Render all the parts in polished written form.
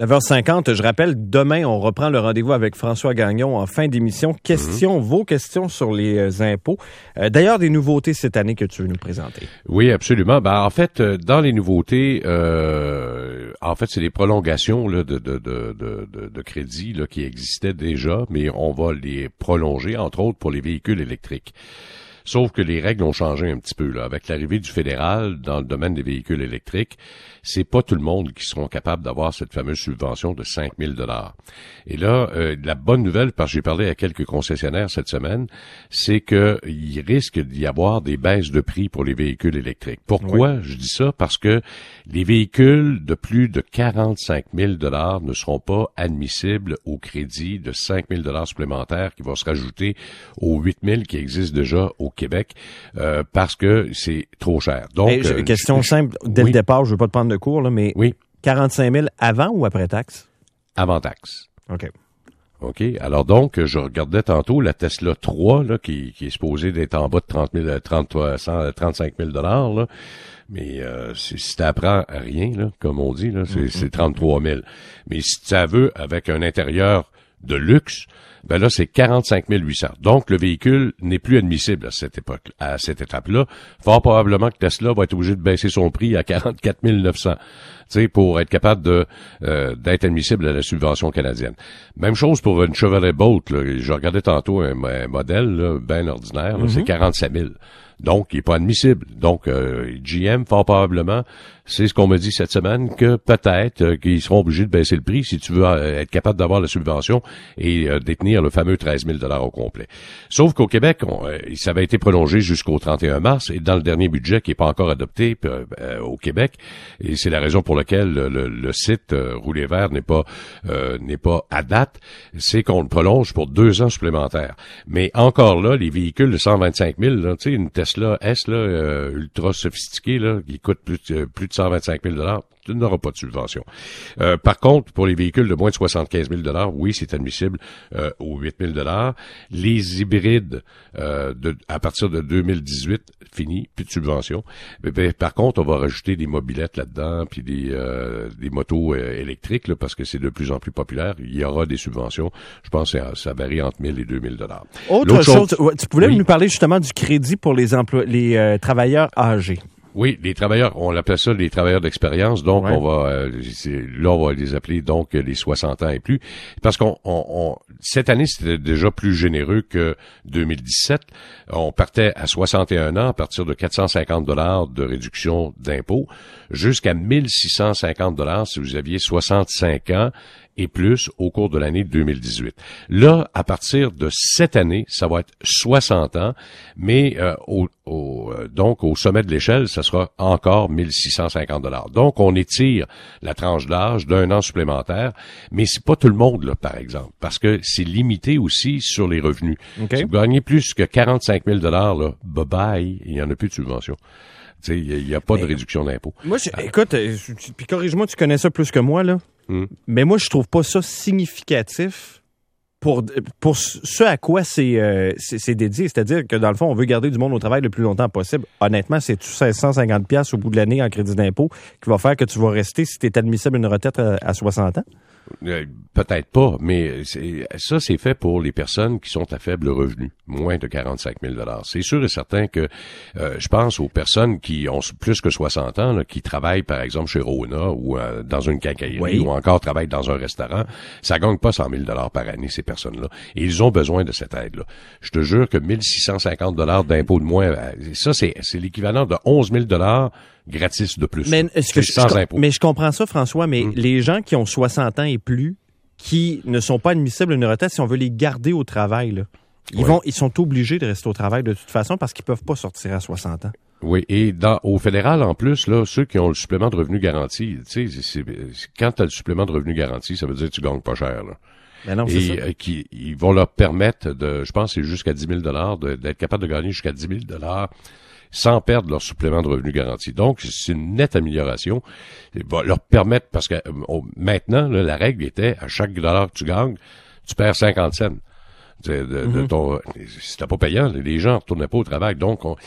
9h50, je rappelle, demain, on reprend le rendez-vous avec François Gagnon en fin d'émission. Vos questions sur les impôts. D'ailleurs, des nouveautés cette année que tu veux nous présenter. Oui, absolument. En fait, dans les nouveautés, c'est des prolongations là, de crédits là, qui existaient déjà, mais on va les prolonger, entre autres, pour les véhicules électriques. Sauf que les règles ont changé un petit peu là. Avec l'arrivée du fédéral dans le domaine des véhicules électriques, c'est pas tout le monde qui seront capables d'avoir cette fameuse subvention de 5 000 $. Et là, la bonne nouvelle, parce que j'ai parlé à quelques concessionnaires cette semaine, c'est que il risque d'y avoir des baisses de prix pour les véhicules électriques. Pourquoi je dis ça? Parce que les véhicules de plus de 45 000 $ ne seront pas admissibles au crédit de 5 000 $ supplémentaires qui vont se rajouter aux 8 000 qui existent déjà au Québec parce que c'est trop cher. Donc, question simple, dès le départ, je veux pas te prendre de cours, là, mais 45 000 avant ou après taxe? Avant taxe. OK. Alors donc, je regardais tantôt la Tesla 3 là, qui est supposée d'être en bas de 35 000 $, là. Mais si t'apprends rien, là, comme on dit, là, c'est 33 000. Mais si tu veux, avec un intérieur de luxe, ben là, c'est 45 800. Donc, le véhicule n'est plus admissible à cette étape-là. Fort probablement que Tesla va être obligé de baisser son prix à 44 900, pour être capable d'être admissible à la subvention canadienne. Même chose pour une Chevrolet Bolt, là. Je regardais tantôt un modèle, là, bien ordinaire, là, c'est 47 000. Donc, il n'est pas admissible. Donc, GM, fort probablement, c'est ce qu'on me dit cette semaine, que peut-être qu'ils seront obligés de baisser le prix si tu veux être capable d'avoir la subvention et détenir le fameux 13 000 $ au complet. Sauf qu'au Québec, ça avait été prolongé jusqu'au 31 mars et dans le dernier budget qui n'est pas encore adopté au Québec, et c'est la raison pour laquelle le site Rouler Vert n'est pas à date, c'est qu'on le prolonge pour 2 ans supplémentaires. Mais encore là, les véhicules de 125 000, là, tu sais, une Tesla S là, ultra sophistiquée là, qui coûte plus de 125 000 $, tu n'auras pas de subvention. Par contre, pour les véhicules de moins de 75 000 $, oui, c'est admissible aux 8 000 $. Les hybrides à partir de 2018, fini, plus de subvention. Mais, par contre, on va rajouter des mobylettes là-dedans, puis des motos électriques, là, parce que c'est de plus en plus populaire. Il y aura des subventions. Je pense que ça varie entre 1 000 et 2 000 $. Autre chose, tu voulais nous parler justement du crédit pour les travailleurs âgés. Oui, les travailleurs, on appelle ça les travailleurs d'expérience, donc on va les appeler donc les 60 ans et plus, parce qu'on cette année c'était déjà plus généreux que 2017. On partait à 61 ans à partir de 450 $ de réduction d'impôt jusqu'à 1 650 $ si vous aviez 65 ans et plus au cours de l'année 2018. Là, à partir de cette année, ça va être 60 ans, mais donc au sommet de l'échelle, ça sera encore 1 650 $. Donc, on étire la tranche d'âge d'1 an supplémentaire, mais c'est pas tout le monde, là, par exemple, parce que c'est limité aussi sur les revenus. Okay. Si vous gagnez plus que 45 000 $, là, bye-bye, il n'y en a plus de subvention. Il n'y a pas de réduction d'impôt. Moi, écoute, puis corrige-moi, tu connais ça plus que moi, là. Mais moi, je trouve pas ça significatif pour ce à quoi c'est dédié. C'est-à-dire que, dans le fond, on veut garder du monde au travail le plus longtemps possible. Honnêtement, c'est 150$ au bout de l'année en crédit d'impôt qui va faire que tu vas rester, si tu es admissible à une retraite à 60 ans? Peut-être pas, mais c'est fait pour les personnes qui sont à faible revenu, moins de 45 000 $. C'est sûr et certain que je pense aux personnes qui ont plus que 60 ans, là, qui travaillent par exemple chez Rona ou dans une quincaillerie ou encore travaillent dans un restaurant, ça gagne pas 100 000 $ par année, ces personnes-là. Et ils ont besoin de cette aide-là. Je te jure que 1 650 $ d'impôt de moins, ça c'est l'équivalent de 11 000 $ gratis de plus. Mais, sans impôt. Mais je comprends ça, François, mais les gens qui ont 60 ans et plus, qui ne sont pas admissibles à une retraite, si on veut les garder au travail, là, ils sont obligés de rester au travail de toute façon parce qu'ils peuvent pas sortir à 60 ans. Oui, et au fédéral, en plus, là, ceux qui ont le supplément de revenu garanti, tu sais, quand tu as le supplément de revenu garanti, ça veut dire que tu gagnes pas cher, là. Ben non, c'est ça. Ils vont leur permettre je pense que c'est jusqu'à 10 000 $, d'être capable de gagner jusqu'à 10 000 $ sans perdre leur supplément de revenu garanti. Donc, c'est une nette amélioration. Il va leur permettre, parce que maintenant, là, la règle était, à chaque dollar que tu gagnes, tu perds 50 cents. De ton, c'était pas payant, les gens retournaient pas au travail. Donc,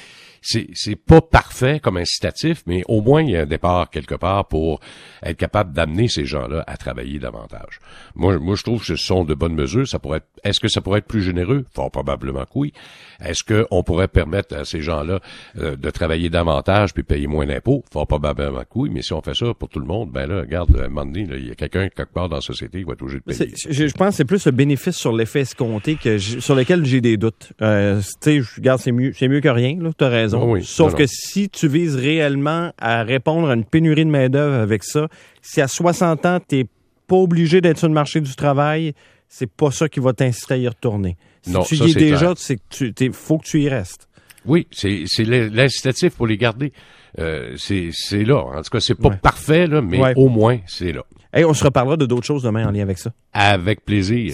c'est pas parfait comme incitatif, mais au moins il y a un départ quelque part pour être capable d'amener ces gens-là à travailler davantage. Moi, je trouve que ce sont de bonnes mesures. Est-ce que ça pourrait être plus généreux? Fort probablement que oui. Est-ce qu'on pourrait permettre à ces gens-là de travailler davantage puis payer moins d'impôts? Fort probablement que oui. Mais si on fait ça pour tout le monde, ben là, regarde, à un moment donné, il y a quelqu'un quelque part dans la société qui va être obligé de payer. Je pense que c'est plus le bénéfice sur l'effet escompté sur lequel j'ai des doutes. Tu sais, regarde, c'est mieux que rien, là, t'as raison. Oh oui, Sauf que si tu vises réellement à répondre à une pénurie de main-d'œuvre avec ça, si à 60 ans, t'es pas obligé d'être sur le marché du travail, c'est pas ça qui va t'inciter à y retourner. Si non, tu ça, y es c'est déjà, clair. c'est que faut que tu y restes. Oui, c'est l'incitatif pour les garder. C'est là. En tout cas, c'est pas parfait, là, mais au moins, c'est là. Hey, on se reparlera de d'autres choses demain en lien avec ça. Avec plaisir.